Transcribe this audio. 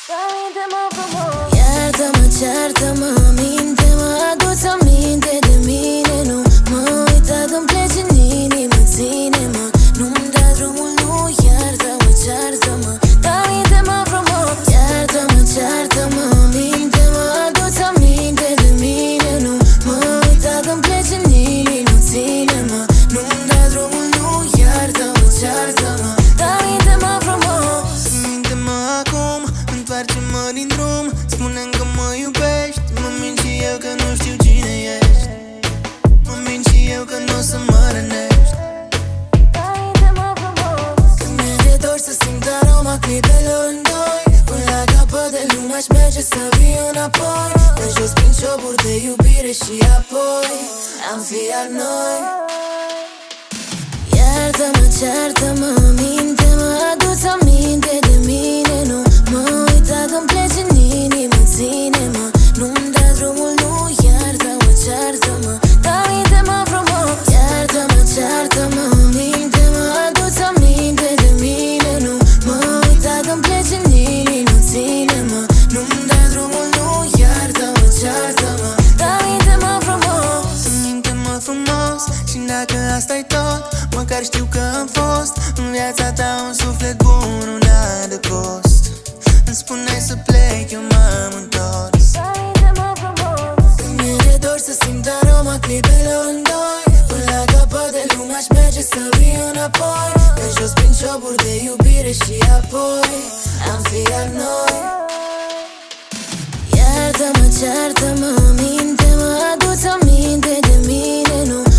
Iartă-mă, ceartă-mă, minte-mă, adu-ți aminte de mine. Nu mă uita când pleci în inimă, ține-mă, nu-mi da drumul, nu. Iartă-mă, ceartă-mă, dar minte-mă frumos. Iartă-mă, ceartă-mă, minte-mă, adu-ți aminte de mine. Nu mă uita când pleci în inimă, ține-mă, nu-mi da drumul, nu. Iartă-mă, ceartă-mă, dar minte-mă frumos. Minte-mă acum, întoarce-mă din drum, spune-mi că mă iubești. Mă mint și eu că nu știu cine ești. Mă mint și eu că nu o să mă rănești. Când mi-e dor să simt aroma clipelor în doi, până la capăt de lume aș merge să vii înapoi. De jos prin cioburi de iubire și apoi am fi al noi. Iartă-mă, ceartă-mă, minte-mă, adu-ți aminte de mine. Nu mă uita când pleci în inimă, ține-mă, nu-mi da drumul, nu. Iartă-mă, ceartă-mă, dar minte-mă frumos. Iartă-mă, ceartă-mă, minte-mă, adu-ți aminte de mine. Nu mă uita când pleci în inimă, ține-mă, nu-mi da drumul, nu. Iartă-mă, ceartă-mă, dar minte-mă frumos. Minte-mă frumos și dacă asta-i tot, măcar știu că am fost în viața ta un suflet bun, un adăpost. Îmi spuneai să plec, eu m-am întors. Când mi-e dor să simt aroma clipelor în doi, până la capăt de lume aș merge să vii înapoi. De jos prin cioburi de iubire și apoi am fi al noi. Iartă-mă, ceartă-mă, minte-mă, adu-ți aminte de mine. Nu